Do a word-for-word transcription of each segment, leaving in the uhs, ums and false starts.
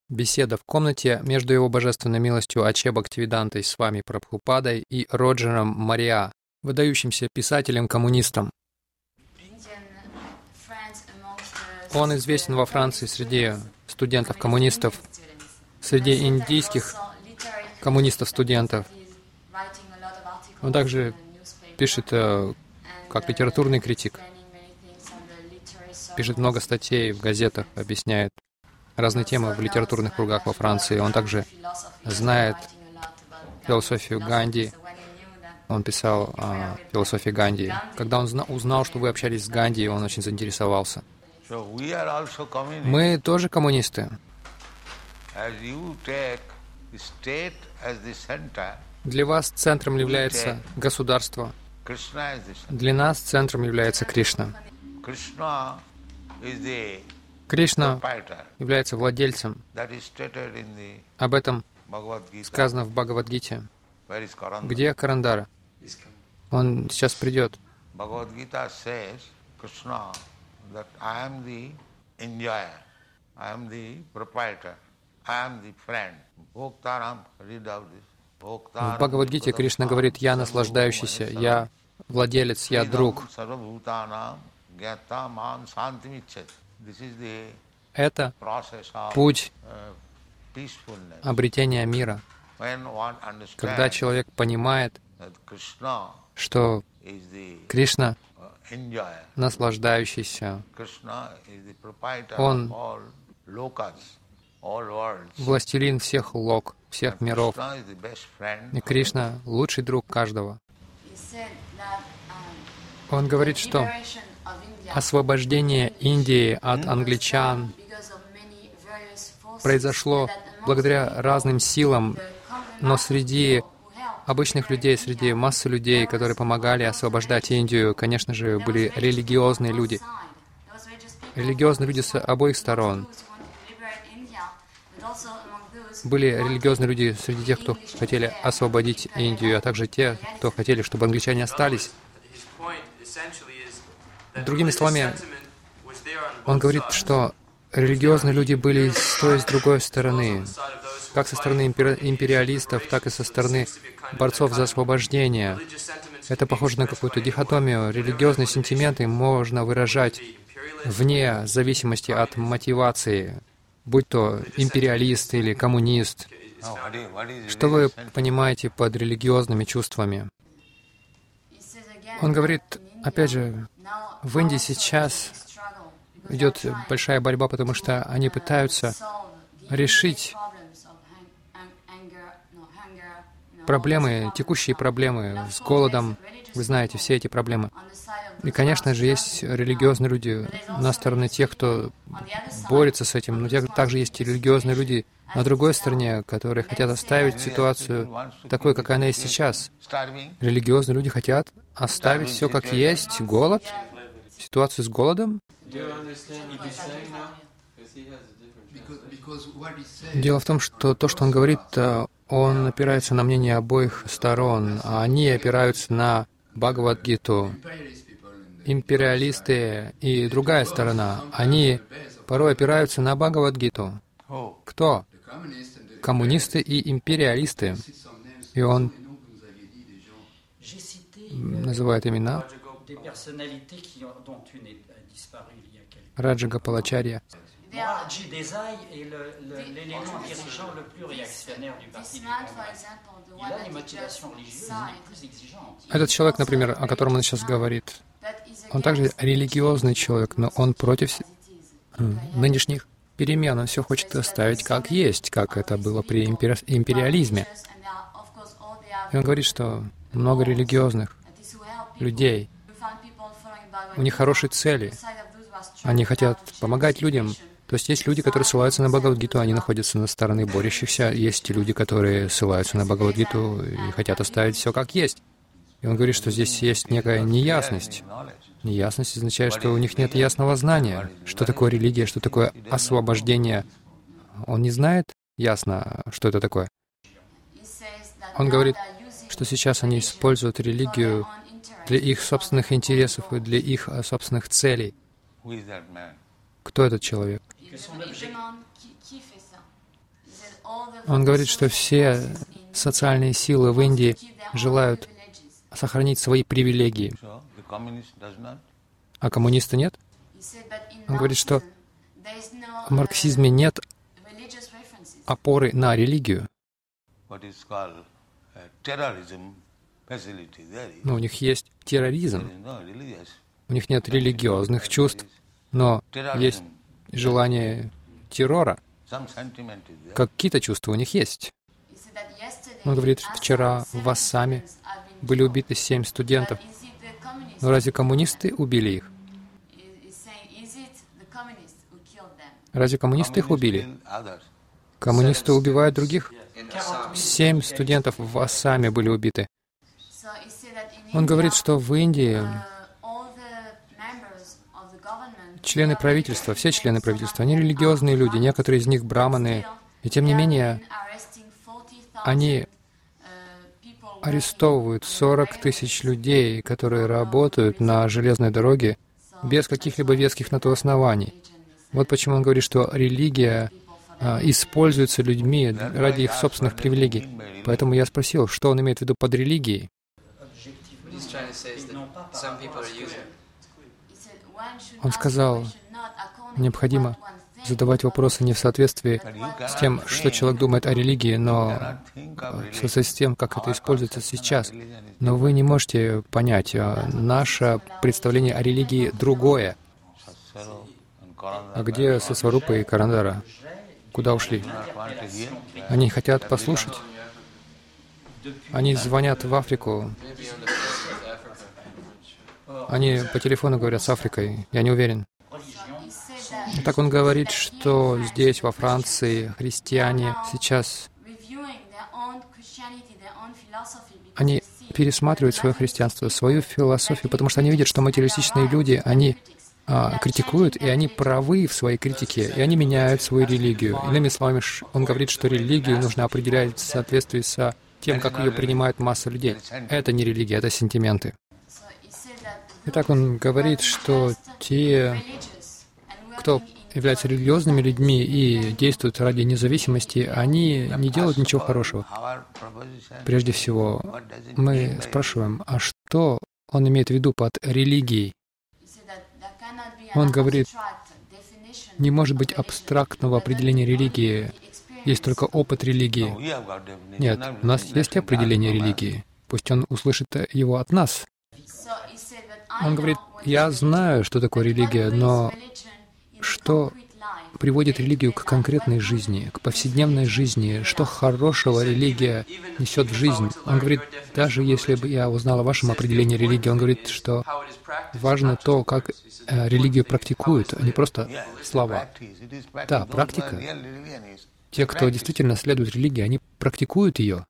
Беседа в комнате между его божественной милостью Аче Бхактивидантой с вами Прабхупадой и Роджером Мариа, выдающимся писателем-коммунистом. Он известен во Франции среди студентов-коммунистов, среди индийских коммунистов-студентов. Он также пишет э, как литературный критик, пишет много статей в газетах, объясняет разные темы в литературных кругах во Франции. Он также знает философию Ганди. Он писал о философии Ганди. Когда он узнал, что вы общались с Ганди, он очень заинтересовался. Мы тоже коммунисты. Для вас центром является государство. Для нас центром является Кришна. Кришна является владельцем. Об этом сказано в Бхагавад-гите. Где Карандара? Он сейчас придет. В Бхагавад-гите Кришна говорит: «Я наслаждающийся, я владелец, я друг». Это путь обретения мира. Когда человек понимает, что Кришна наслаждающийся, Он властелин всех лок, всех миров. И Кришна — лучший друг каждого. Он говорит, что освобождение Индии от англичан произошло благодаря разным силам, но среди обычных людей, среди массы людей, которые помогали освобождать Индию, конечно же, были религиозные люди. Религиозные люди с обоих сторон. Были религиозные люди среди тех, кто хотели освободить Индию, а также те, кто хотели, чтобы англичане остались. Другими словами, он говорит, что религиозные люди были с той и с другой стороны, как со стороны империалистов, так и со стороны борцов за освобождение. Это похоже на какую-то дихотомию. Религиозные сентименты можно выражать вне зависимости от мотивации, будь то империалист или коммунист. Что вы понимаете под религиозными чувствами? Он говорит, опять же, в Индии сейчас идет большая борьба, потому что они пытаются решить проблемы, текущие проблемы с голодом. Вы знаете все эти проблемы. И, конечно же, есть религиозные люди на стороне тех, кто борется с этим, но также есть и религиозные люди на другой стороне, которые хотят оставить ситуацию такой, какая она есть сейчас. Религиозные люди хотят оставить все как есть, голод, ситуацию с голодом. Дело в том, что то, что он говорит, он опирается на мнение обоих сторон, а они опираются на Бхагавад-гиту. Империалисты и другая сторона, они порой опираются на Бхагавад-гиту. Кто? Коммунисты и империалисты. И он называет имена. Раджа Гопалачарья. Этот человек, например, о котором он сейчас говорит, он также религиозный человек, но он против нынешних перемен. Он все хочет оставить как есть, как это было при империализме. И он говорит, что много религиозных людей, у них хорошие цели. Они хотят помогать людям. То есть есть люди, которые ссылаются на Бхагавад-гиту, они находятся на стороне борющихся. Есть люди, которые ссылаются на Бхагавад-гиту и хотят оставить все как есть. И он говорит, что здесь есть некая неясность. Неясность означает, что у них нет ясного знания, что такое религия, что такое освобождение. Он не знает ясно, что это такое. Он говорит, что сейчас они используют религию для их собственных интересов и для их собственных целей. Кто этот человек? Он говорит, что все социальные силы в Индии желают сохранить свои привилегии. А коммунисты нет? Он говорит, что в марксизме нет опоры на религию. Но у них есть терроризм. У них нет религиозных чувств, но есть желание террора. Какие-то чувства у них есть. Он говорит, что вчера в Ассаме были убиты семь студентов. Но разве коммунисты убили их? Разве коммунисты их убили? Коммунисты убивают других? Семь студентов в Ассаме были убиты. Он говорит, что в Индии члены правительства, все члены правительства, они религиозные люди, некоторые из них браманы, и тем не менее они арестовывают сорок тысяч людей, которые работают на железной дороге без каких-либо веских на то оснований. Вот почему он говорит, что религия а, используется людьми ради их собственных привилегий. Поэтому я спросил, что он имеет в виду под религией. Он сказал, необходимо задавать вопросы не в соответствии с тем, что человек думает о религии, но в соответствии с тем, как это используется сейчас. Но вы не можете понять, наше представление о религии другое. А где Сасварупа и Карандара? Куда ушли? Они хотят послушать. Они звонят в Африку. Они по телефону говорят с Африкой. Я не уверен. Так он говорит, что здесь, во Франции, христиане сейчас, они пересматривают свое христианство, свою философию, потому что они видят, что материалистичные люди, они а, критикуют, и они правы в своей критике, и они меняют свою религию. Иными словами, он говорит, что религию нужно определять в соответствии с тем, как ее принимает масса людей. Это не религия, это сентименты. Итак, он говорит, что те, кто являются религиозными людьми и действуют ради независимости, они не делают ничего хорошего. Прежде всего, мы спрашиваем, а что он имеет в виду под религией? Он говорит, не может быть абстрактного определения религии, есть только опыт религии. Нет, у нас есть определение религии. Пусть он услышит его от нас. Он говорит, я знаю, что такое религия, но что приводит религию к конкретной жизни, к повседневной жизни, что хорошего религия несет в жизнь. Он говорит, даже если бы я узнал о вашем определении религии, он говорит, что важно то, как э, религию практикуют, а не просто слова. Да, практика. Те, кто действительно следует религии, они практикуют ее.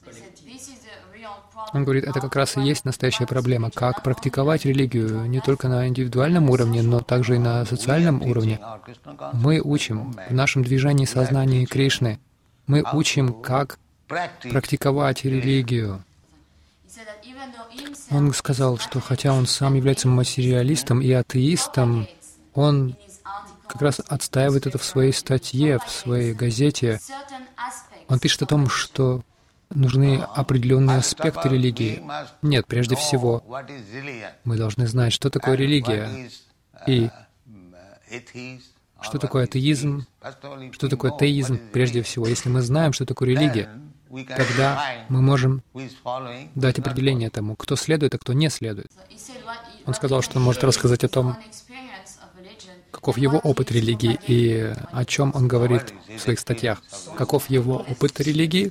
Он говорит, это как раз и есть настоящая проблема. Как практиковать религию не только на индивидуальном уровне, но также и на социальном уровне. Мы учим в нашем движении сознания Кришны, мы учим, как практиковать религию. Он сказал, что хотя он сам является материалистом и атеистом, он как раз отстаивает это в своей статье, в своей газете. Он пишет о том, что нужны определенные аспекты религии. Нет, прежде всего, мы должны знать, что такое религия, и что такое атеизм, что такое теизм, прежде всего. Если мы знаем, что такое религия, тогда мы можем дать определение тому, кто следует, а кто не следует. Он сказал, что он может рассказать о том, каков его опыт религии и о чем он говорит в своих статьях. Каков его опыт религии?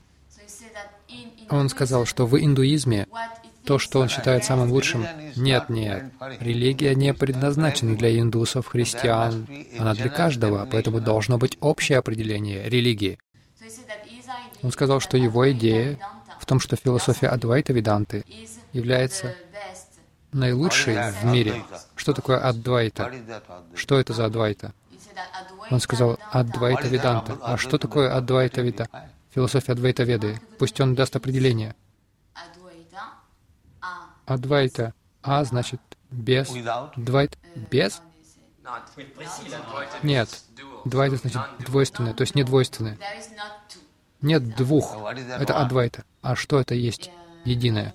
Он сказал, что в индуизме то, что он считает самым лучшим, нет, нет, религия не предназначена для индусов, христиан, она для каждого, поэтому должно быть общее определение религии. Он сказал, что его идея в том, что философия Адвайта Веданты является наилучшей в мире. Что такое Адвайта? Что это за Адвайта? Он сказал, Адвайта Веданта. А что такое Адвайта Веда? Философия Адвайта Веды. Пусть он даст определение. Адвайта. А значит без. Двайт. Без? Нет. Двайта значит двойственное, то есть не двойственное. Нет двух. Это адвайта. А что это есть единое?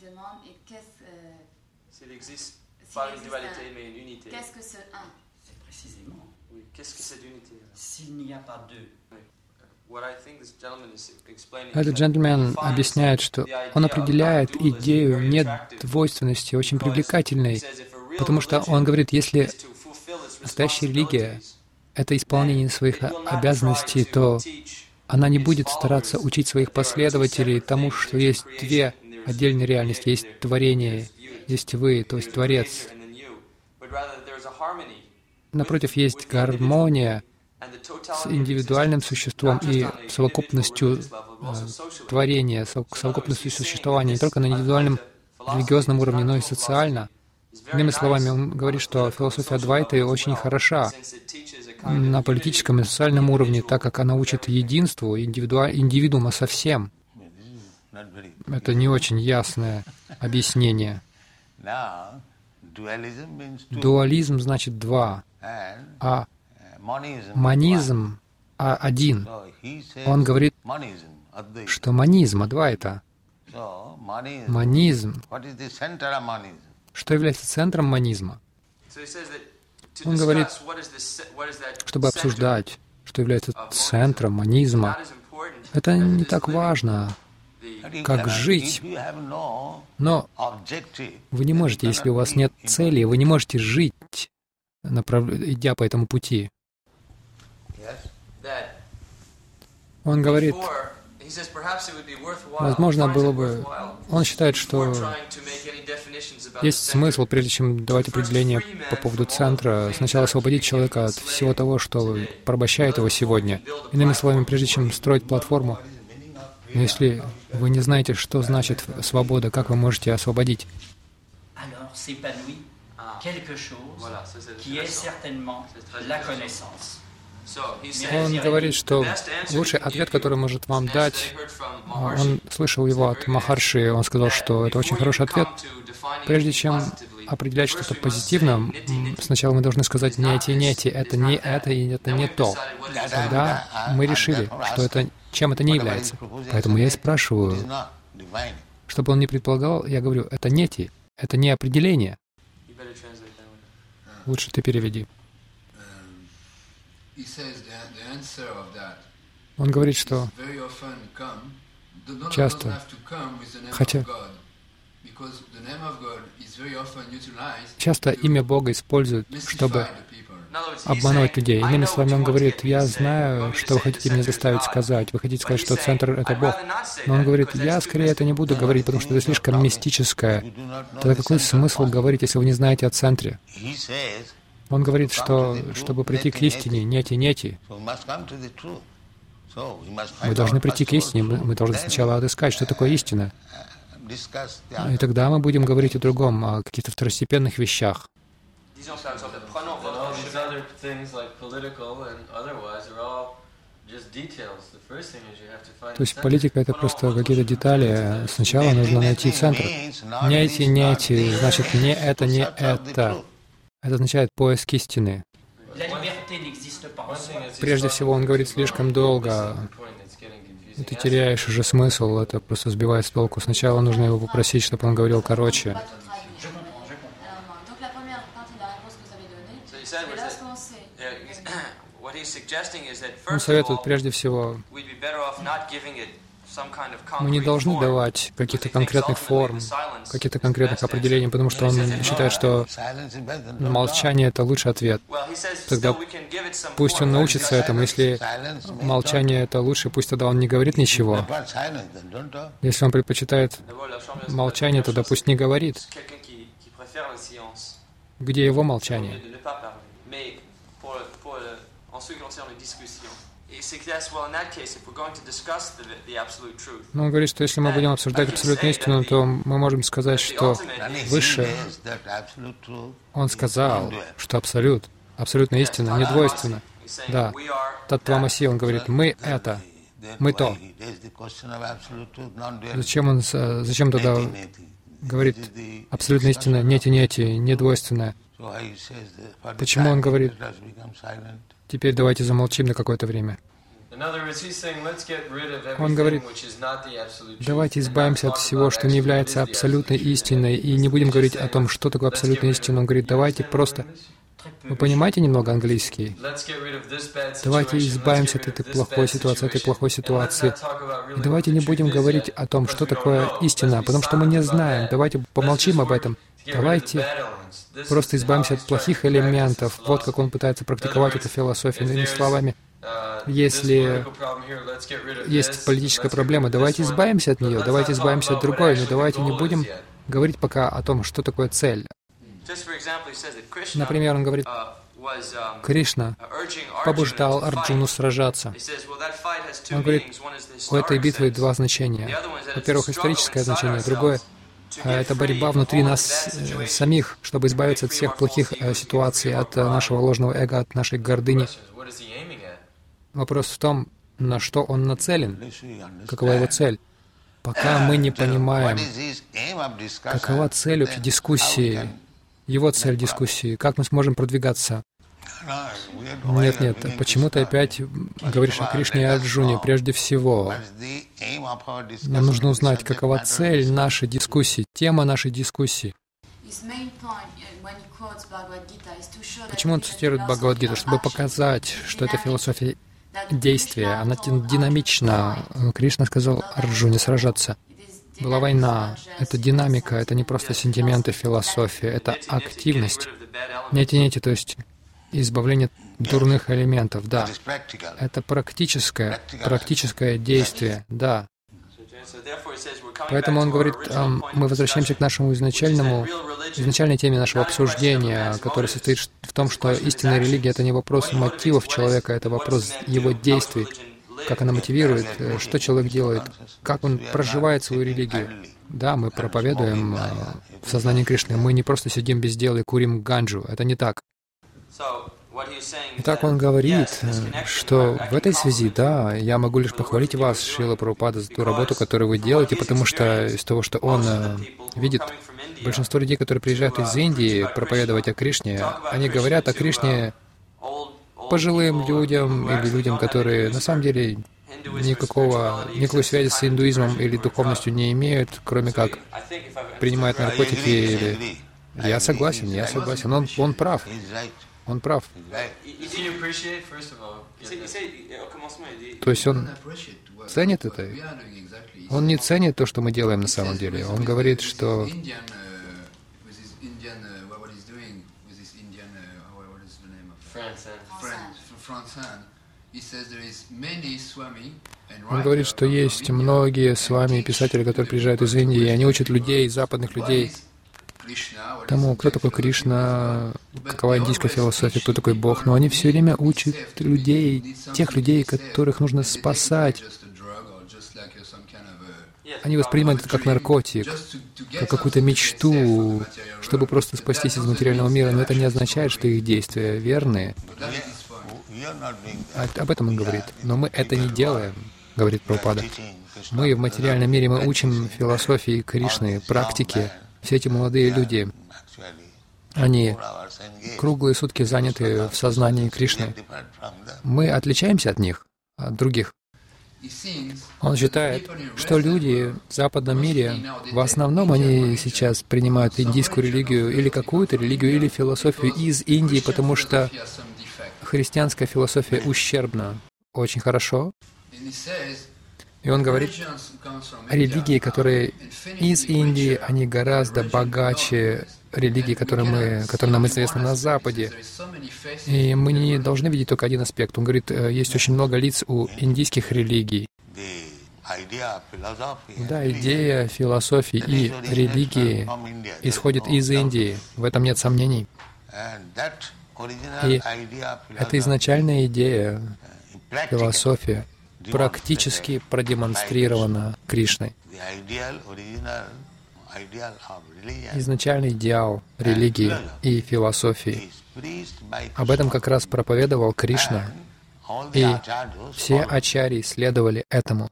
Этот джентльмен объясняет, что он определяет идею недвойственности очень привлекательной, потому что он говорит, если настоящая религия — это исполнение своих обязанностей, то она не будет стараться учить своих последователей тому, что есть две отдельные реальности. Есть творение, есть вы, то есть Творец. Напротив, есть гармония с индивидуальным существом и совокупностью э, творения, совокупностью существования не только на индивидуальном религиозном уровне, но и социально. Иными словами, он говорит, что философия Адвайты очень хороша на политическом и социальном уровне, так как она учит единству индивиду... индивидуума со всем. Это не очень ясное объяснение. Дуализм значит два, а монизм а один. Он говорит, что монизм, Адвайта. Монизм. Что является центром монизма? Он говорит, чтобы обсуждать, что является центром монизма. Это не так важно, как жить. Но вы не можете, если у вас нет цели, вы не можете жить, направ... идя по этому пути. Он говорит, возможно, было бы... Он считает, что есть смысл, прежде чем давать определение по поводу центра, сначала освободить человека от всего того, что порабощает его сегодня. Иными словами, прежде чем строить платформу, но если вы не знаете, что значит свобода, как вы можете освободить? Он говорит, что лучший ответ, который может вам дать, он слышал его от Махарши, он сказал, что это очень хороший ответ. Прежде чем определять что-то позитивно, сначала мы должны сказать «не эти, не эти», это не это и это не то. Тогда мы решили, что это, чем это не является. Поэтому я и спрашиваю, чтобы он не предполагал, я говорю, это не те, это не определение. Лучше ты переведи. Он говорит, что часто, хотя часто имя Бога используют, чтобы обманывать людей. Иными словами, он говорит, я знаю, что вы хотите мне заставить сказать. Вы хотите сказать, что центр — это Бог. Но он говорит, я скорее это не буду говорить, потому что это слишком мистическое. Тогда какой смысл говорить, если вы не знаете о центре? Он говорит, что чтобы прийти к истине, нети, нети, мы должны прийти к истине, мы, мы должны сначала отыскать, что такое истина. И тогда мы будем говорить о другом, о каких-то второстепенных вещах. То есть политика — это просто какие-то детали. Сначала нужно найти центр. Не эти, не эти, значит, не это, не это. Это означает поиск истины. Прежде всего, он говорит слишком долго. И ты теряешь уже смысл, это просто сбивает с толку. Сначала нужно его попросить, чтобы он говорил короче. Он советует прежде всего, мы не должны давать каких-то конкретных форм, каких-то конкретных определений, потому что он считает, что молчание — это лучший ответ. Тогда пусть он научится этому. Если молчание — это лучше, пусть тогда он не говорит ничего. Если он предпочитает молчание, тогда пусть не говорит. Где его молчание? Но он говорит, что если мы будем обсуждать абсолютную истину, то мы можем сказать, что Выше он сказал, что абсолют, абсолютная истина, недвойственна. Да, Таттвамаси, он говорит, мы это, мы то. Зачем он, зачем тогда говорит абсолютная истина, нети-нети, недвойственная? Почему он говорит Теперь давайте замолчим на какое-то время. Он говорит, давайте избавимся от всего, что не является абсолютной истиной, и не будем говорить о том, что такое абсолютная истина. Он говорит, давайте просто... Вы понимаете немного английский? Давайте избавимся от этой плохой ситуации, от этой плохой ситуации. И давайте не будем говорить о том, что такое истина, потому что мы не знаем. Давайте помолчим об этом. Давайте просто избавимся от плохих элементов. Вот как он пытается практиковать эту философию. Иными словами, если есть политическая проблема, давайте избавимся от нее, давайте избавимся от другой, но давайте не будем говорить пока о том, что такое цель. Например, он говорит, Кришна побуждал Арджуну сражаться. Он говорит, у этой битвы два значения. Во-первых, историческое значение, другое — это борьба внутри нас э, самих, чтобы избавиться от всех плохих э, ситуаций, от э, нашего ложного эго, от нашей гордыни. Вопрос в том, на что он нацелен, какова его цель. Пока мы не понимаем, какова цель вообще дискуссии, его цель дискуссии, как мы сможем продвигаться. Нет, нет, почему ты опять говоришь о Кришне и Арджуне? Прежде всего, нам нужно узнать, какова цель нашей дискуссии, тема нашей дискуссии. Почему он цитирует Бхагавад-гиту? Чтобы показать, что это философия действия, она динамична. Кришна сказал Арджуне сражаться. Была война, это динамика, это не просто сентименты, философия, это активность. Нет, нет, то есть избавление дурных элементов, да. Это практическое, практическое действие, да. Поэтому он говорит, мы возвращаемся к нашему изначальному, изначальной теме нашего обсуждения, которая состоит в том, что истинная религия — это не вопрос мотивов человека, это вопрос его действий, как она мотивирует, что человек делает, как он проживает свою религию. Да, мы проповедуем в сознании Кришны, мы не просто сидим без дела и курим ганджу, это не так. Итак, он говорит, что в этой связи, да, я могу лишь похвалить вас, Шрила Прабхупада, за ту работу, которую вы делаете, потому что из того, что он видит, большинство людей, которые приезжают из Индии проповедовать о Кришне, они говорят о Кришне пожилым людям или людям, которые на самом деле никакого, никакой связи с индуизмом или духовностью не имеют, кроме как принимают наркотики или... Я согласен, я согласен, он, он прав. Он прав. То есть он ценит это? Он не ценит то, что мы делаем на самом деле. Он говорит, что... Он говорит, что есть многие свами писатели, которые приезжают из Индии, и они учат людей, западных людей, тому, кто такой Кришна, какова индийская философия, кто такой Бог, но они все время учат людей, тех людей, которых нужно спасать. Они воспринимают это как наркотик, как какую-то мечту, чтобы просто спастись из материального мира, но это не означает, что их действия верные. Об этом он говорит. Но мы это не делаем, говорит Прабхупада. Мы в материальном мире, мы учим философии Кришны, практики. Все эти молодые люди, они круглые сутки заняты в сознании Кришны. Мы отличаемся от них, от других. Он считает, что люди в западном мире, в основном они сейчас принимают индийскую религию или какую-то религию, или философию из Индии, потому что христианская философия ущербна. Очень хорошо. И он говорит, религии, которые из Индии, они гораздо богаче религий, которые, мы, которые нам известны на Западе. И мы не должны видеть только один аспект. Он говорит, есть очень много лиц у индийских религий. Да, идея философии и религии исходит из Индии. В этом нет сомнений. И эта изначальная идея, философия, практически продемонстрирована Кришной. Изначальный идеал религии и философии. Об этом как раз проповедовал Кришна, и все ачарьи следовали этому.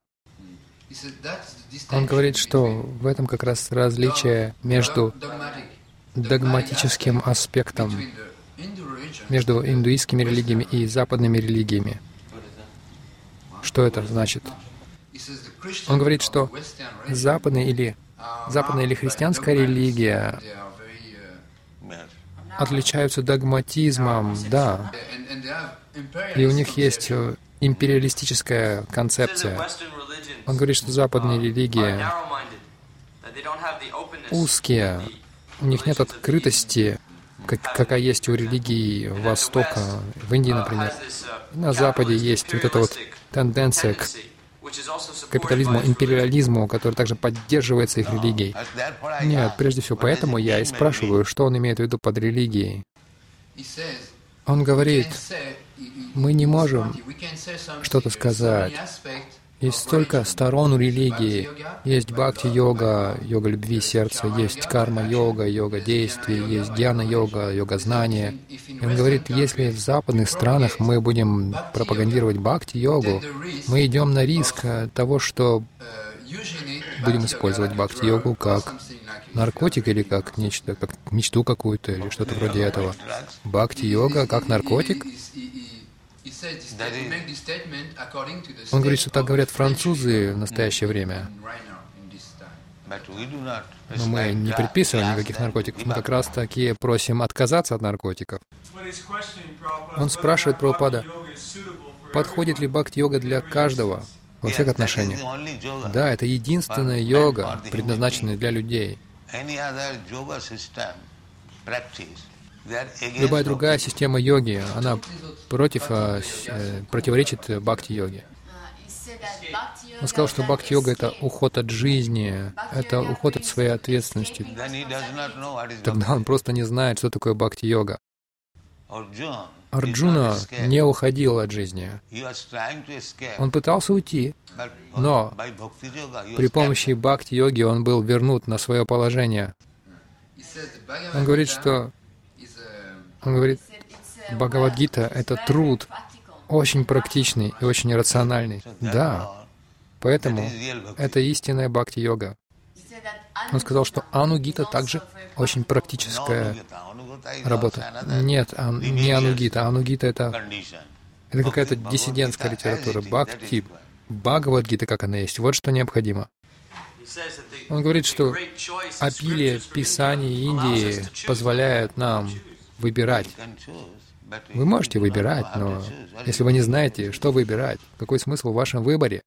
Он говорит, что в этом как раз различие между догматическим аспектом между индуистскими религиями и западными религиями. Что это значит? Он говорит, что западная или, западная или христианская религия отличаются догматизмом, да, и у них есть империалистическая концепция. Он говорит, что западные религии узкие, у них нет открытости, как, какая есть у религии Востока, в Индии, например. На Западе есть вот эта вот тенденция к капитализму, империализму, который также поддерживается их религией. Нет, прежде всего, поэтому я и спрашиваю, что он имеет в виду под религией. Он говорит, мы не можем что-то сказать. Есть столько сторон у религии. Есть бхакти-йога, йога любви сердца, есть карма-йога, йога действий, есть дьяна-йога, йога знания. И он говорит, если в западных странах мы будем пропагандировать бхакти-йогу, мы идем на риск того, что будем использовать бхакти-йогу как наркотик или как нечто, как мечту какую-то или что-то вроде этого. Бхакти-йога как наркотик? Он говорит, что так говорят французы в настоящее время. Но мы не предписываем никаких наркотиков. Мы как раз таки просим отказаться от наркотиков. Он спрашивает Прабхупада, подходит ли бхакти-йога для каждого во всех отношениях? Да, это единственная йога, предназначенная для людей. Любая другая система йоги, она против, э, противоречит бхакти-йоге. Он сказал, что бхакти-йога — это уход от жизни, это уход от своей ответственности. Тогда он просто не знает, что такое бхакти-йога. Арджуна не уходил от жизни. Он пытался уйти, но при помощи бхакти-йоги он был вернут на свое положение. Он говорит, что Он говорит, Бхагавад-гита — это труд, очень практичный и очень рациональный. Да, поэтому это истинная бхакти-йога. Он сказал, что Анугита также очень практическая работа. Нет, ан, не Анугита. Анугита — это, это какая-то диссидентская литература. Бхакти, Бхагавад-гита, как она есть, вот что необходимо. Он говорит, что обилие писаний Индии позволяет нам выбирать. Вы можете выбирать, но если вы не знаете, что выбирать, какой смысл в вашем выборе?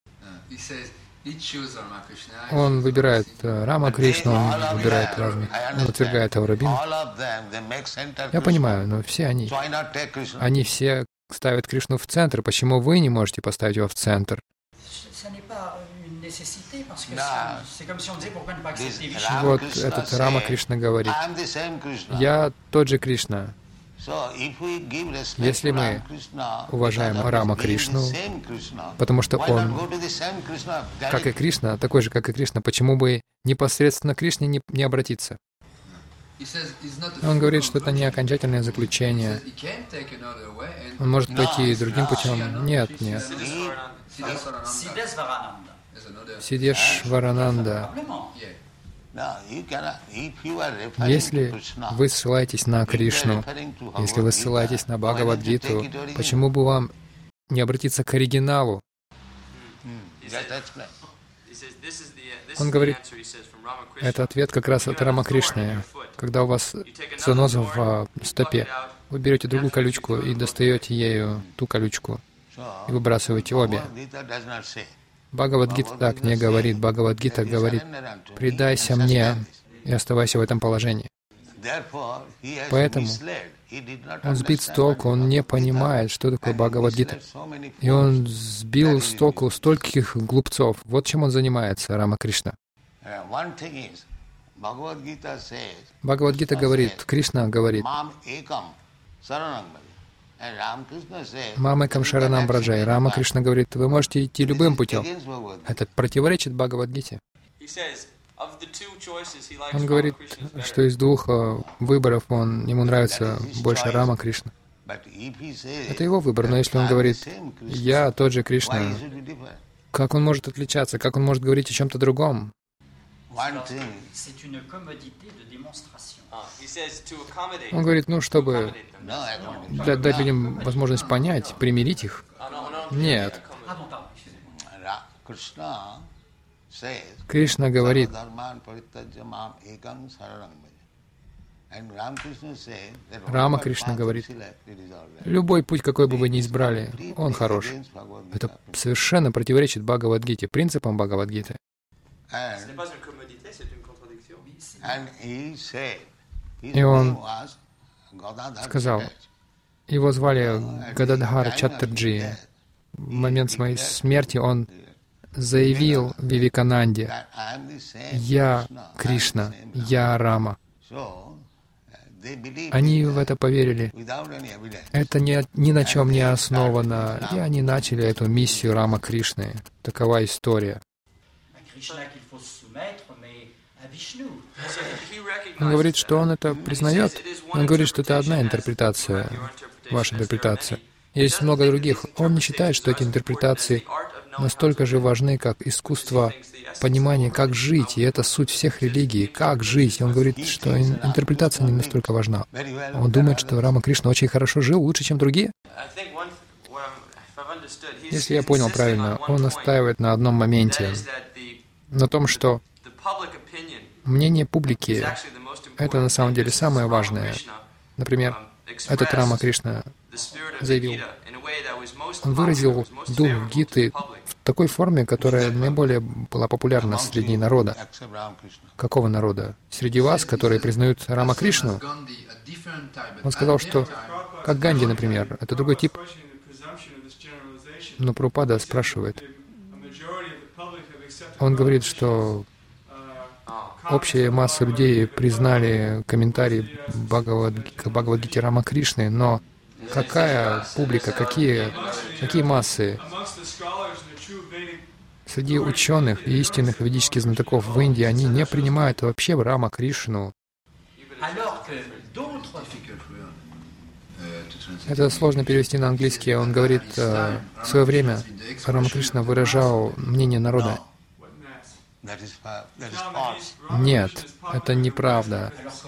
Он выбирает Рама Кришну, он выбирает разных, он отвергает Аврабину. Я понимаю, но все они, они все ставят Кришну в центр. Почему вы не можете поставить его в центр? Вот этот Рама Кришна говорит, «Я тот же Кришна». Если мы уважаем Рама Кришну, потому что он, как и Кришна, такой же, как и Кришна, почему бы непосредственно к Кришне не, не обратиться? Он говорит, что это не окончательное заключение. Он может пойти другим путем. Нет, нет. Сидешварананда. Если вы ссылаетесь на Кришну, если вы ссылаетесь на Бхагавад-гиту, почему бы вам не обратиться к оригиналу? Он говорит, это ответ как раз от Рама Кришны. Когда у вас заноза в стопе, вы берете другую колючку и достаете ею ту колючку и выбрасываете обе. Бхагавад-гита так не говорит. Бхагавад-гита говорит, «Предайся мне и оставайся в этом положении». Поэтому он сбит с толку, он не понимает, что такое Бхагавад-гита. И он сбил с толку стольких глупцов. Вот чем он занимается, Рама Кришна. Бхагавад-гита говорит, Кришна говорит, «Мамэкам шаранам браджай». Рама Кришна говорит, вы можете идти любым путем. Это противоречит Бхагавад-гите. Он говорит, что из двух выборов он, ему нравится больше Рама Кришна. Это его выбор, но если он говорит, «Я тот же Кришна», как он может отличаться? Как он может говорить о чем-то другом? Он говорит, ну, чтобы для- дать людям возможность понять, примирить их. Нет. Кришна говорит, Рама Кришна говорит, любой путь, какой бы вы ни избрали, он хорош. Это совершенно противоречит Бхагавад-гите, принципам Бхагавад-гиты. И он сказал, его звали Гададхар Чаттарджи. В момент своей смерти он заявил Вивекананде, «Я Кришна, я Рама». Они в это поверили. Это ни, ни на чем не основано. И они начали эту миссию Рама Кришны. Такова история. Он говорит, что он это признает. Он говорит, что это одна интерпретация, ваша интерпретация. Есть много других. Он не считает, что эти интерпретации настолько же важны, как искусство понимания, как жить. И это суть всех религий. Как жить. И он говорит, что интерпретация не настолько важна. Он думает, что Рама Кришна очень хорошо жил, лучше, чем другие. Если я понял правильно, он настаивает на одном моменте, на том, что мнение публики — это на самом деле самое важное. Например, этот Рама Кришна заявил, он выразил дух Гиты в такой форме, которая наиболее была популярна среди народа. Какого народа? Среди вас, которые признают Рама Кришну. Он сказал, что, как Ганди, например, это другой тип. Но Прабхупада спрашивает. Он говорит, что общая масса людей признали комментарии к Бхагавад-гите Рама Кришны, но какая публика, какие, какие массы? Среди ученых и истинных ведических знатоков в Индии они не принимают вообще Рама Кришну. Это сложно перевести на английский. Он говорит, э, в свое время Рама Кришна выражал мнение народа. Нет, это неправда.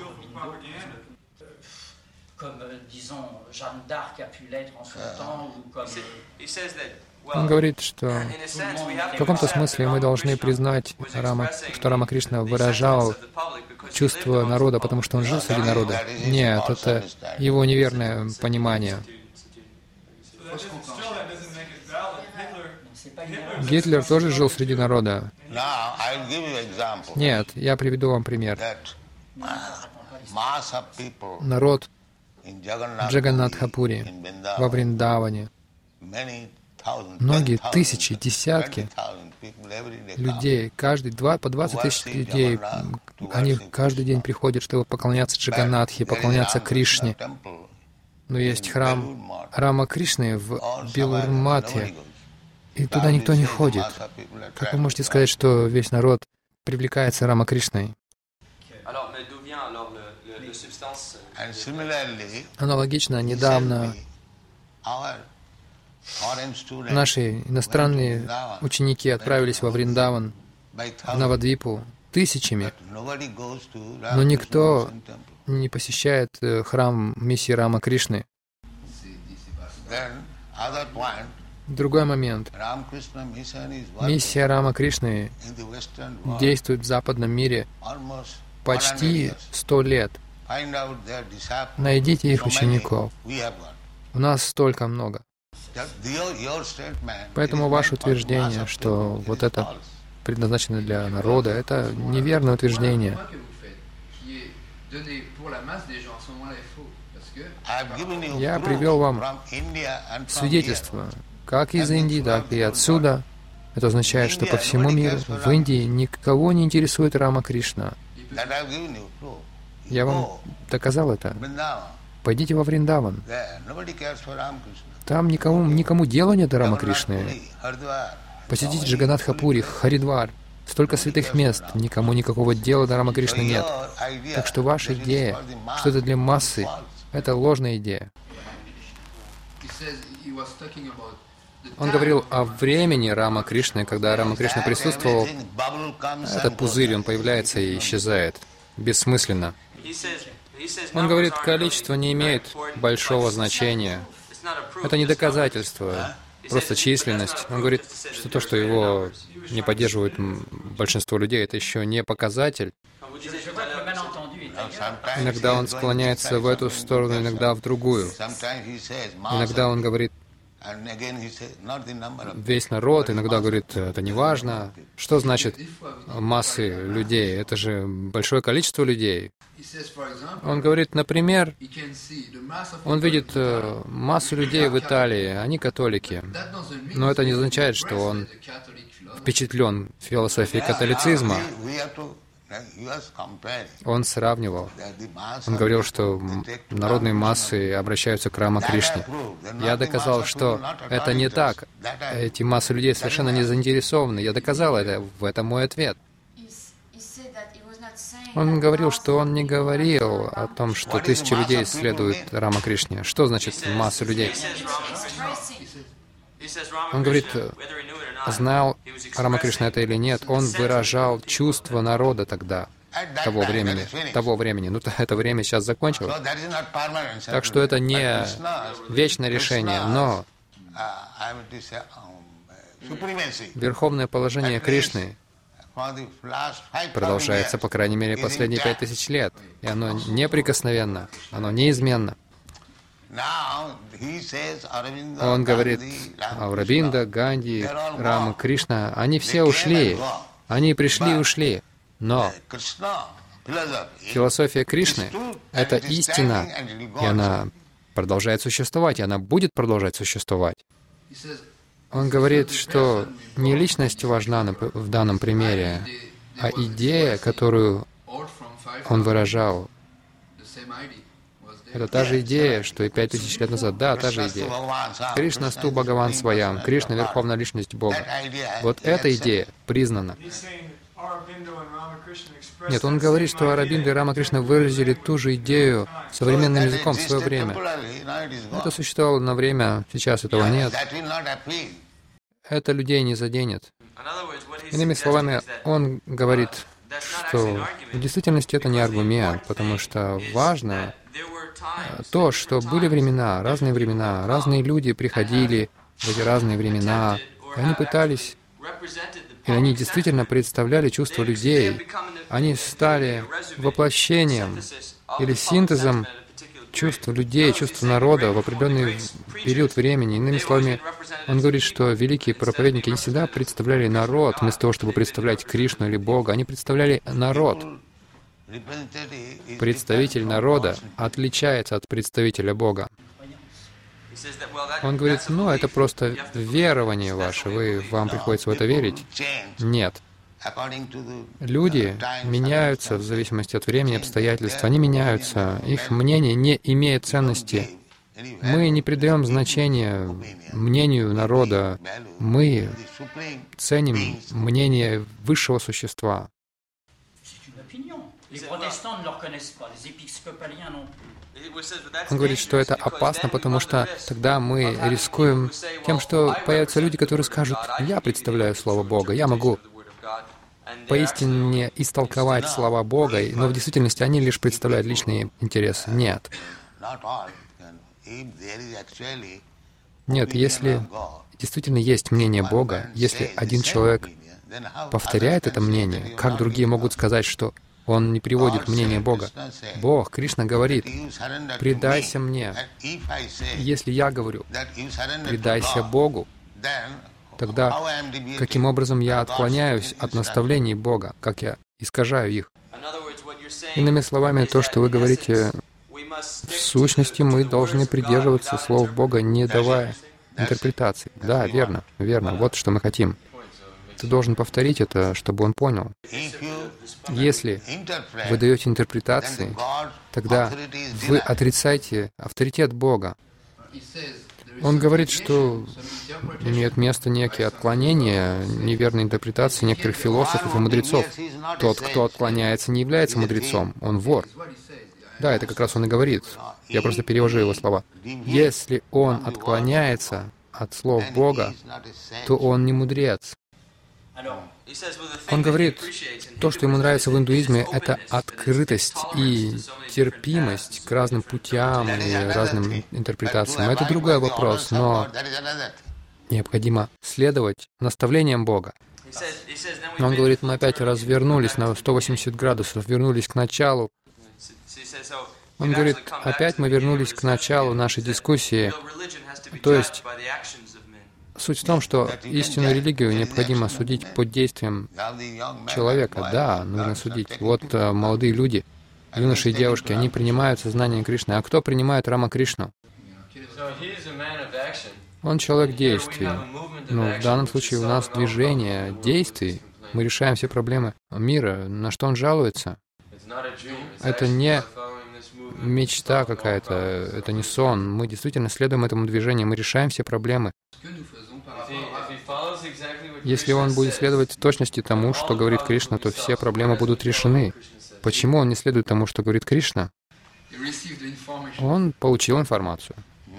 Он говорит, что в каком-то смысле мы должны признать, Рама, что Рама Кришна выражал чувство народа, потому что он жил среди народа. Нет, это его неверное понимание. Гитлер тоже жил среди народа. Нет, я приведу вам пример. Народ в Джаганнатхапури, во Вриндаване, многие тысячи, десятки людей, каждый, два, по двадцать тысяч людей, они каждый день приходят, чтобы поклоняться Джаганнатхе, поклоняться Кришне. Но есть храм Рама Кришны в Белурматхе, и туда никто не ходит. Как вы можете сказать, что весь народ привлекается Рама Кришной? Аналогично, недавно наши иностранные ученики отправились во Вриндаван, в Навадвипу, тысячами, но никто не посещает храм миссии Рама Кришны. Другой момент. Миссия Рама Кришны действует в западном мире почти сто лет. Найдите их учеников. У нас столько много. Поэтому ваше утверждение, что вот это предназначено для народа, это неверное утверждение. Я привел вам свидетельство, как из Индии, так и отсюда. Это означает, что по всему миру, в Индии, никого не интересует Рама Кришна. Я вам доказал это. Пойдите во Вриндаван. Там никому, никому дела нет до Рама Кришны. Посетите Джаганнатхапури, Харидвар. Столько святых мест. Никому никакого дела до Рама Кришны нет. Так что ваша идея, что это для массы, это ложная идея. Он говорил о времени Рама Кришны, когда Рама Кришна присутствовал, этот пузырь, он появляется и исчезает, бессмысленно. Он говорит, количество не имеет большого значения. Это не доказательство, просто численность. Он говорит, что то, что его не поддерживает большинство людей, это еще не показатель. Иногда он склоняется в эту сторону, иногда в другую. Иногда он говорит, весь народ, иногда говорит, это не важно. Что значит массы людей? Это же большое количество людей. Он говорит, например, он видит массу людей в Италии, они католики. Но это не означает, что он впечатлен философией католицизма. Он сравнивал. Он говорил, что народные массы обращаются к Рама Кришне. Я доказал, что это не так. Эти массы людей совершенно не заинтересованы. Я доказал это. В этом мой ответ. Он говорил, что он не говорил о том, что тысячи людей следуют Рама Кришне. Что значит масса людей? Он говорит, знал Рама Кришна это или нет, он выражал чувство народа тогда, того времени, того времени. Ну, это время сейчас закончилось. Так что это не вечное решение, но верховное положение Кришны продолжается, по крайней мере, последние пять тысяч лет. И оно неприкосновенно, оно неизменно. Он говорит, Аурабинда, Ганди, Рама, Кришна, они все ушли. Они пришли и ушли. Но философия Кришны — это истина, и она продолжает существовать, и она будет продолжать существовать. Он говорит, что не личность важна в данном примере, а идея, которую он выражал. Это та же идея, что и пять тысяч лет назад. Да, та же идея. Кришна сту Бхагаван Сваям. Кришна — Верховная Личность Бога. Вот эта идея признана. Нет, он говорит, что Аурабинда и Рама Кришна выразили ту же идею современным языком в свое время. Это существовало на время, сейчас этого нет. Это людей не заденет. Иными словами, он говорит, что в действительности это не аргумент, потому что важно то, что были времена, разные времена, разные люди приходили в эти разные времена, и они пытались, и они действительно представляли чувства людей. Они стали воплощением или синтезом чувств людей, чувств народа в определенный период времени. Иными словами, он говорит, что великие проповедники не всегда представляли народ, вместо того, чтобы представлять Кришну или Бога, они представляли народ. Представитель народа отличается от представителя Бога. Он говорит, ну, это просто верование ваше, вы, вам приходится в это верить. Нет. Люди меняются в зависимости от времени, обстоятельств. Они меняются. Их мнение не имеет ценности. Мы не придаем значения мнению народа. Мы ценим мнение высшего существа. Он говорит, что это опасно, потому что тогда мы рискуем тем, что появятся люди, которые скажут, «Я представляю Слово Бога, я могу поистине истолковать слова Бога», но в действительности они лишь представляют личные интересы. Нет. Нет, если действительно есть мнение Бога, если один человек повторяет это мнение, как другие могут сказать, что он не приводит мнение Бога? Бог, Кришна говорит, «Предайся мне». Если я говорю, «Предайся Богу», тогда каким образом я отклоняюсь от наставлений Бога, как я искажаю их? Иными словами, то, что вы говорите, в сущности, мы должны придерживаться слов Бога, не давая интерпретаций. Да, верно, верно, вот что мы хотим. Ты должен повторить это, чтобы он понял. Если вы даете интерпретации, тогда вы отрицаете авторитет Бога. Он говорит, что имеют место некие отклонения, неверные интерпретации некоторых философов и мудрецов. Тот, кто отклоняется, не является мудрецом, он вор. Да, это как раз он и говорит. Я просто перевожу его слова. Если он отклоняется от слов Бога, то он не мудрец. Он говорит, то, что ему нравится в индуизме, это открытость и терпимость к разным путям и разным интерпретациям. Это другой вопрос, но необходимо следовать наставлениям Бога. Но он говорит, мы опять развернулись на сто восемьдесят градусов, вернулись к началу. Он говорит, опять мы вернулись к началу нашей дискуссии. То есть, суть в том, что истинную религию необходимо судить под действием человека. Да, нужно судить. Вот а, молодые люди, юноши и девушки, они принимают сознание Кришны. А кто принимает Рама Кришну? Он человек действий. Но в данном случае у нас движение действий. Мы решаем все проблемы мира. На что он жалуется? Это не мечта какая-то, это не сон. Мы действительно следуем этому движению, мы решаем все проблемы. Если он будет следовать в точности тому, что говорит Кришна, то все проблемы будут решены. Почему он не следует тому, что говорит Кришна? Он получил информацию.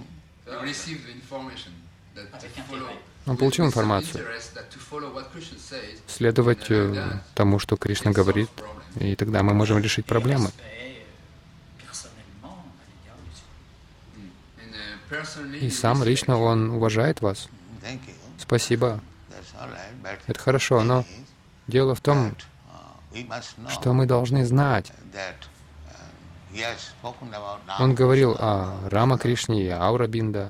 Он получил информацию. Следовать тому, что Кришна говорит, и тогда мы можем решить проблемы. И сам лично он уважает вас. Спасибо. Это хорошо, но дело в том, что мы должны знать. Он говорил о Рама Кришне и Аурабинда.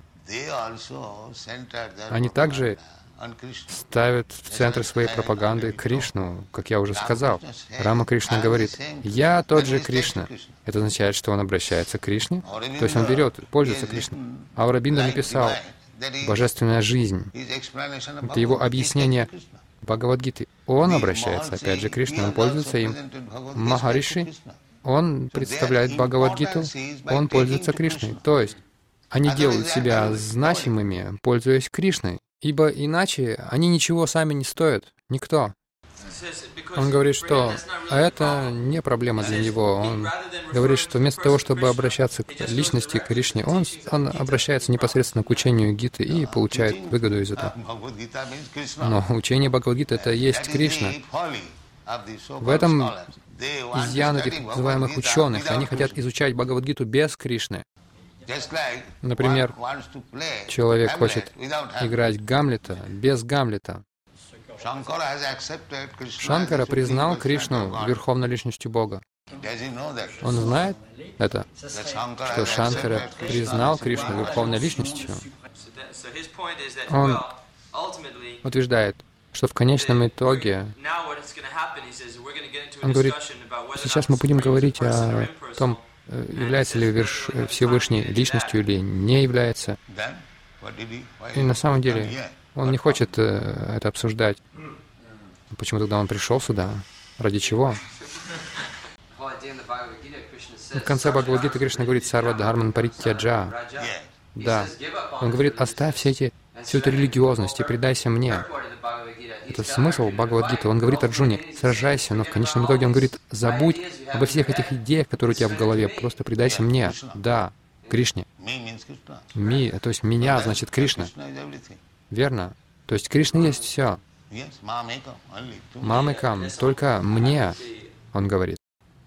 Они также ставят в центр своей пропаганды Кришну, как я уже сказал. Рама Кришна говорит, «Я тот же Кришна». Это означает, что он обращается к Кришне, то есть он берет, пользуется Кришной. Аурабинда написал «Божественная жизнь». Это его объяснение Бхагавад-гиты. Он обращается, опять же, к Кришне, он пользуется им. Махариши, он представляет Бхагавад-гиту, он пользуется Кришной. То есть они делают себя значимыми, пользуясь Кришной. Ибо иначе они ничего сами не стоят. Никто. Он говорит, что это не проблема для него. Он говорит, что вместо того, чтобы обращаться к личности Кришне, он, он обращается непосредственно к учению Гиты и получает выгоду из этого. Но учение Бхагавад-гиты — это есть Кришна. В этом изъян этих называемых ученых. Они хотят изучать Бхагавад-гиту без Кришны. Например, человек хочет играть Гамлета без Гамлета. Шанкара признал Кришну верховной личностью Бога. Он знает это, что Шанкара признал Кришну верховной личностью. Он утверждает, что в конечном итоге, он говорит, сейчас мы будем говорить о том, является ли Всевышний личностью или не является. И на самом деле он не хочет это обсуждать. Почему тогда он пришел сюда? Ради чего? В конце Бхагавад-гиты Кришна говорит «Сарва дхарман паритьяджа». Да. Он говорит, оставь все эти, всю эту религиозность и предайся мне. Это смысл Бхагавад-гиты. Он говорит Арджуне, сражайся, но в конечном итоге он говорит, забудь обо всех этих идеях, которые у тебя в голове, просто предайся мне. Да, Кришне. Ми, то есть меня, значит Кришна. Верно? То есть Кришна есть все. Мамыкам, только мне, он говорит.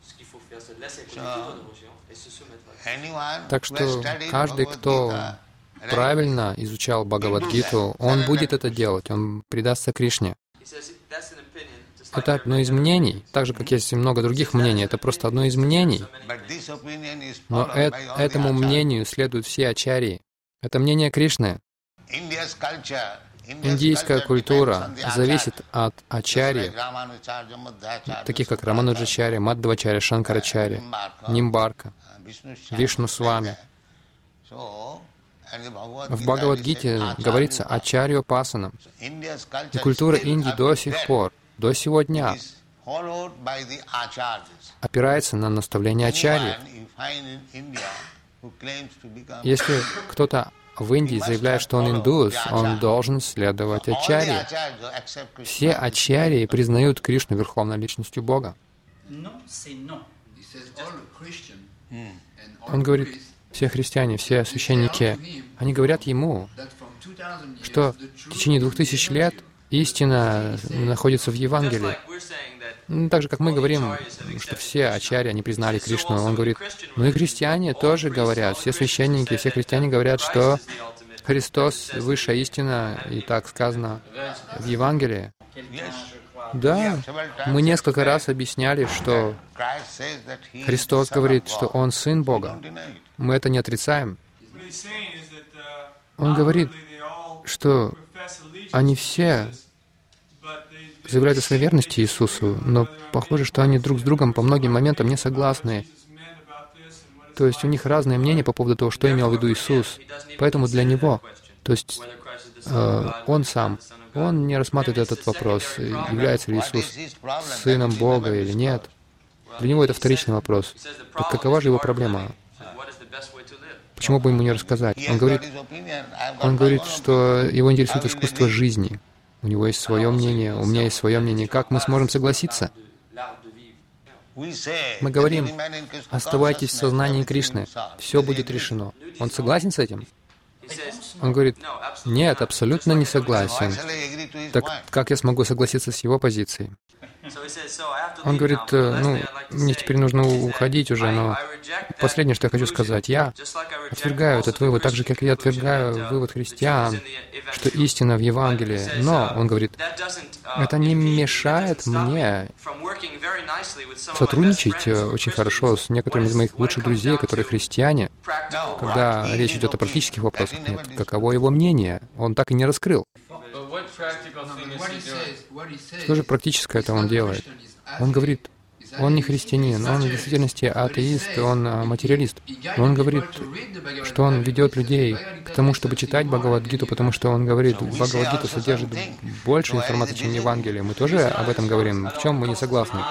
Так что каждый, кто правильно изучал Бхагавад-гиту, он будет это делать, он предастся Кришне. Это одно из мнений, так же, как есть и много других мнений, это просто одно из мнений. Но э этому мнению следуют все ачарьи. Это мнение Кришны. Индийская культура зависит от ачарьи, таких как Рамануджачарья, Мадхвачарья, Шанкарачарья, Нимбарка, Вишну Свами. В Бхагавад-гите говорится ачарья пасанам. И культура Индии до сих пор, до сего дня, опирается на наставление ачарьи. Если кто-то в Индии заявляет, что он индус, он должен следовать ачарье. Все ачарьи признают Кришну верховной личностью Бога. Он говорит, все христиане, все священники, они говорят ему, что в течение двух тысяч лет истина находится в Евангелии. Ну, так же, как мы говорим, что все ачарьи, они признали Кришну. Он говорит, ну и христиане тоже говорят, все священники, все христиане говорят, что Христос — высшая истина, и так сказано в Евангелии. Да, мы несколько раз объясняли, что Христос говорит, что Он Сын Бога. Мы это не отрицаем. Он говорит, что они все заявляют о своей верности Иисусу, но похоже, что они друг с другом по многим моментам не согласны. То есть у них разные мнения по поводу того, что имел в виду Иисус. Поэтому для Него, то есть э, Он сам, Он не рассматривает этот вопрос, является ли Иисус Сыном Бога или нет. Для Него это вторичный вопрос. Так какова же Его проблема? Почему бы Ему не рассказать? Он говорит, он говорит, что Его интересует искусство жизни. У Него есть свое мнение, у меня есть свое мнение. Как мы сможем согласиться? Мы говорим, оставайтесь в сознании Кришны, все будет решено. Он согласен с этим? Он говорит, нет, абсолютно не согласен. Так как я смогу согласиться с его позицией? Он говорит, ну, мне теперь нужно уходить уже, но последнее, что я хочу сказать, я отвергаю этот вывод, так же, как я отвергаю вывод христиан, что истина в Евангелии. Но, он говорит, это не мешает мне сотрудничать очень хорошо с некоторыми из моих лучших друзей, которые христиане, когда речь идет о практических вопросах. Нет, каково его мнение? Он так и не раскрыл. Что же практическое это он делает? Он говорит, он не христианин, он в действительности атеист, он материалист. Но он говорит, что он ведет людей к тому, чтобы читать Бхагавад-гиту, потому что он говорит, Бхагавад-гита содержит больше информации, чем Евангелие. Мы тоже об этом говорим. В чем мы не согласны?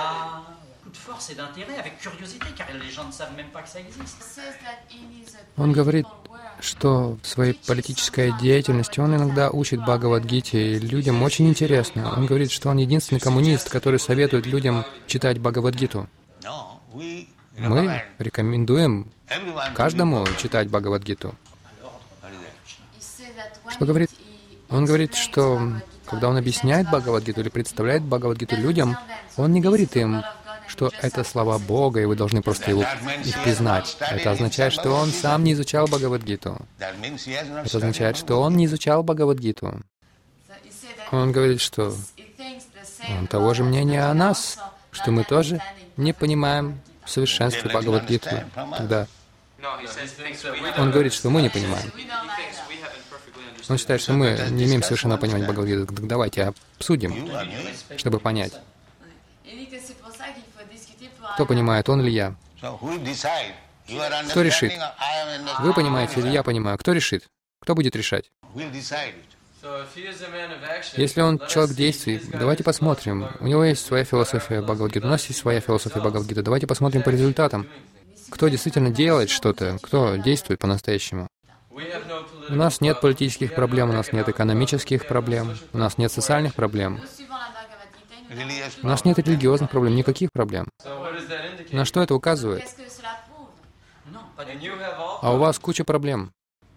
Он говорит, что в своей политической деятельности он иногда учит Бхагавад-гите, и людям очень интересно. Он говорит, что он единственный коммунист, который советует людям читать Бхагавад-гиту. Мы рекомендуем каждому читать Бхагавад-гиту. Что говорит? Он говорит, что когда он объясняет Бхагавад-гиту или представляет Бхагавад-гиту людям, он не говорит им, что это слова Бога, и вы должны просто его, их признать. Это означает, что он сам не изучал Бхагавад-гиту. Это означает, что он не изучал Бхагавад-гиту. Он говорит, что он того же мнения о нас, что мы тоже не понимаем в совершенстве Бхагавад-гиту. Тогда он говорит, что мы не понимаем. Он считает, что мы не имеем совершенного понимания Бхагавад-гиты. Так давайте обсудим, чтобы понять. Кто понимает, он или я? Кто решит? Вы понимаете или я понимаю? Кто решит? Кто будет решать? Если он человек действий, давайте посмотрим. У него есть своя философия Бхагавад-гиты, у нас есть своя философия Бхагавад-гиты. Давайте посмотрим по результатам. Кто действительно делает что-то, кто действует по-настоящему. У нас нет политических проблем, у нас нет экономических проблем, у нас нет социальных проблем. У нас нет религиозных проблем, никаких проблем. На что это указывает? А у вас куча проблем.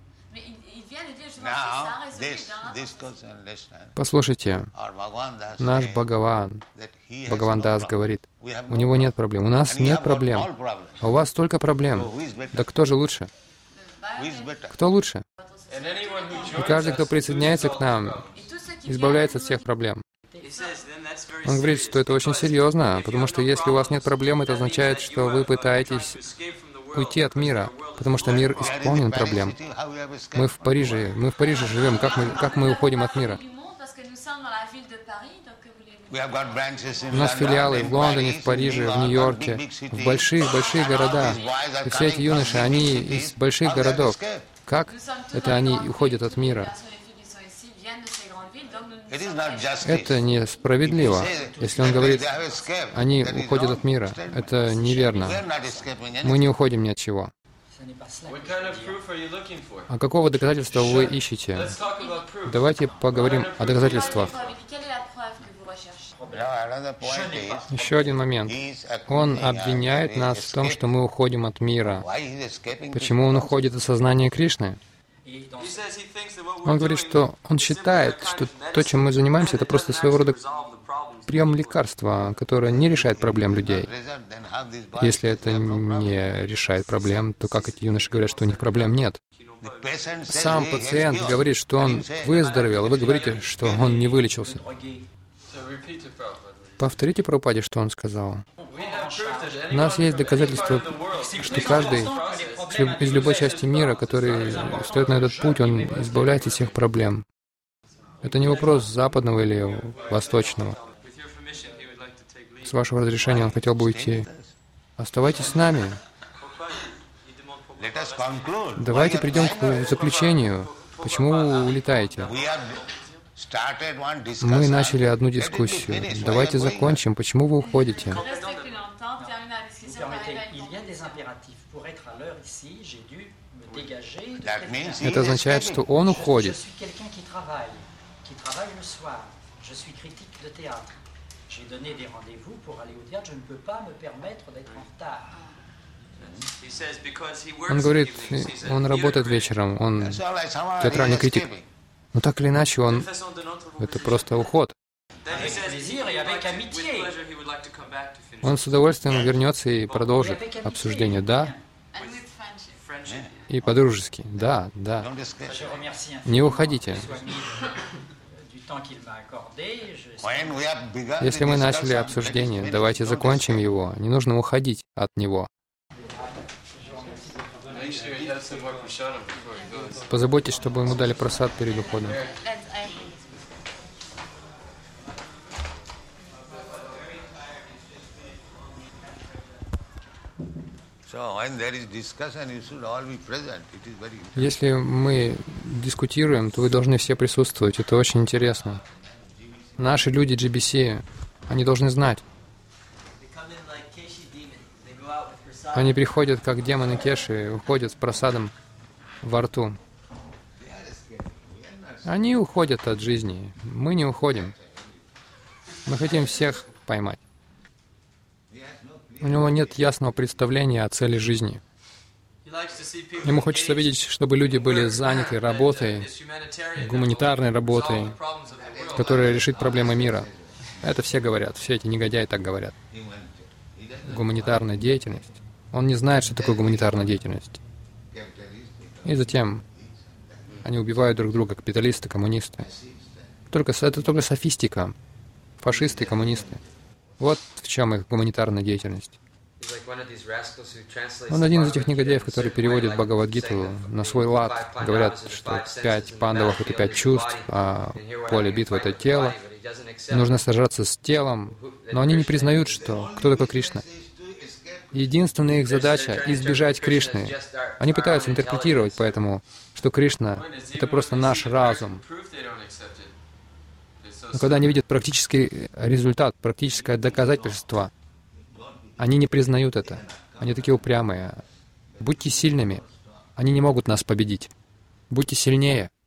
Послушайте, наш Бхагаван, Бхагаван Дас говорит, у него нет проблем. У нас нет проблем. А у вас столько проблем. Да кто же лучше? Кто лучше? И каждый, кто присоединяется к нам, избавляется от всех проблем. Он говорит, что это очень серьезно, потому что если у вас нет проблем, это означает, что вы пытаетесь уйти от мира, потому что мир исполнен проблем. Мы в Париже, мы в Париже живем, как мы, как мы уходим от мира? У нас филиалы в Лондоне, в Париже, в Нью-Йорке, в больших-больших городах. И все эти юноши, они из больших городов. Как это они уходят от мира? Это несправедливо. Если он говорит, они уходят от мира, это неверно. Мы не уходим ни от чего. А какого доказательства вы ищете? Давайте поговорим о доказательствах. Еще один момент. Он обвиняет нас в том, что мы уходим от мира. Почему он уходит от сознания Кришны? Он говорит, что он считает, что то, чем мы занимаемся, это просто своего рода прием лекарства, которое не решает проблем людей. Если это не решает проблем, то как эти юноши говорят, что у них проблем нет? Сам пациент говорит, что он выздоровел, а вы говорите, что он не вылечился. Повторите Прабхупаде, что он сказал. У нас есть доказательства, что каждый из любой части мира, который встает на этот путь, он избавляется от всех проблем. Это не вопрос западного или восточного. С вашего разрешения он хотел бы уйти. Оставайтесь с нами. Давайте придем к заключению. Почему вы улетаете? Мы начали одну дискуссию. Давайте закончим. Почему вы уходите? Это означает, что он уходит. Он говорит, он работает вечером, он театральный критик. Но так или иначе, он... это просто уход. Он с удовольствием вернется и продолжит обсуждение. Да. И по-дружески. Да, да. Не уходите. Если мы начали обсуждение, давайте закончим его. Не нужно уходить от него. Позаботьтесь, чтобы ему дали просад перед уходом. Если мы дискутируем, то вы должны все присутствовать. Это очень интересно. Наши люди джи би си, они должны знать. Они приходят, как демоны Кеши, и уходят с просадом во рту. Они уходят от жизни. Мы не уходим. Мы хотим всех поймать. У него нет ясного представления о цели жизни. Ему хочется видеть, чтобы люди были заняты работой, гуманитарной работой, которая решит проблемы мира. Это все говорят, все эти негодяи так говорят. Гуманитарная деятельность. Он не знает, что такое гуманитарная деятельность. И затем они убивают друг друга, капиталисты, коммунисты. Только, это только софистика. Фашисты, коммунисты. Вот в чем их гуманитарная деятельность. Он один из этих негодяев, который переводит Бхагавад-гиту на свой лад. Говорят, что пять пандавов — это пять чувств, а поле битвы — это тело. Нужно сражаться с телом, но они не признают, что кто такой Кришна. Единственная их задача — избежать Кришны. Они пытаются интерпретировать поэтому, что Кришна — это просто наш разум. Но когда они видят практический результат, практическое доказательство, они не признают это. Они такие упрямые. Будьте сильными. Они не могут нас победить. Будьте сильнее.